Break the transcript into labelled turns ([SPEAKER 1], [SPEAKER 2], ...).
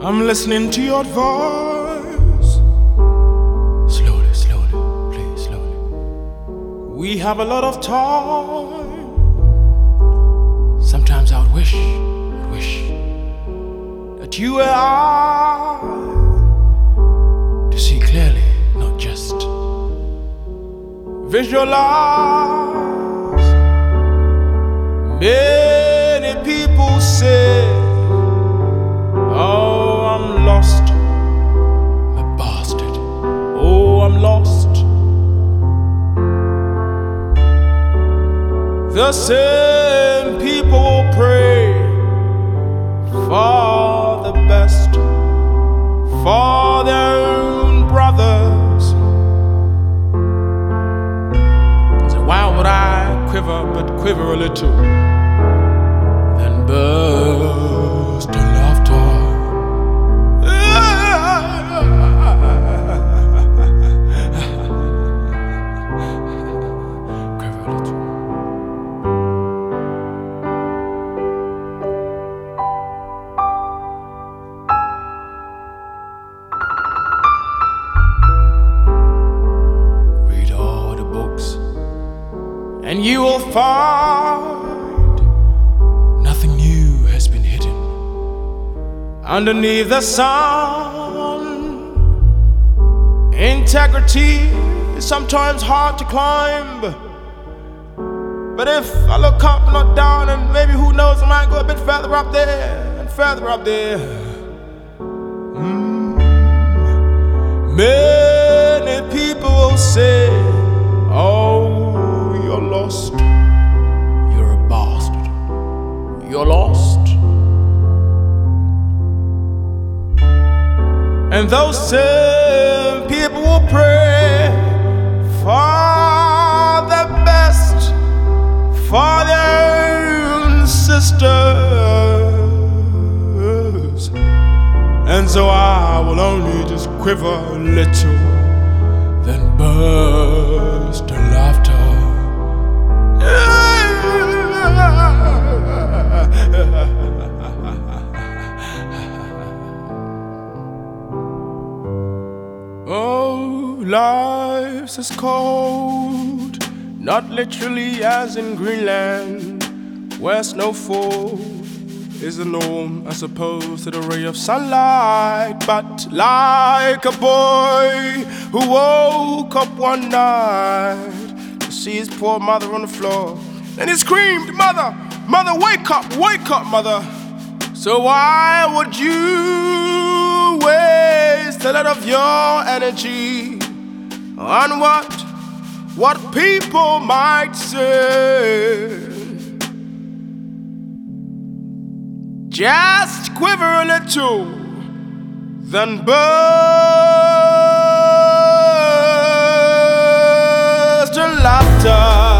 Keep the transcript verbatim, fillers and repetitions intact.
[SPEAKER 1] I'm listening to your voice. Slowly, slowly, please, slowly. We have a lot of time. Sometimes I would wish, I wish that you and I to see clearly, not just visualize. Many people say, oh, I'm lost, a bastard. Oh, I'm lost. The same people will pray for the best for their own brothers. So why would I quiver, but quiver a little, then burst in laughter? Quiver a little. Read all the books, and you will find nothing new has been hidden underneath the sun. Integrity is sometimes hard to climb, but if I look up, not down, and maybe who knows, I might go a bit further up there and further up there. Mm. Many people will say, oh, you're lost, you're a bastard, you're lost. And those same people will pray for the best for their own sisters. And so I will only just quiver a little, then burst in laughter. Oh, life's as cold, not literally as in Greenland, where snowfall is the norm as opposed to the ray of sunlight, but like a boy who woke up one night to see his poor mother on the floor, and he screamed, "Mother, mother, wake up, wake up, mother." So why would you waste a lot of your energy on what, what people might say? Just quiver a little, then burst in laughter.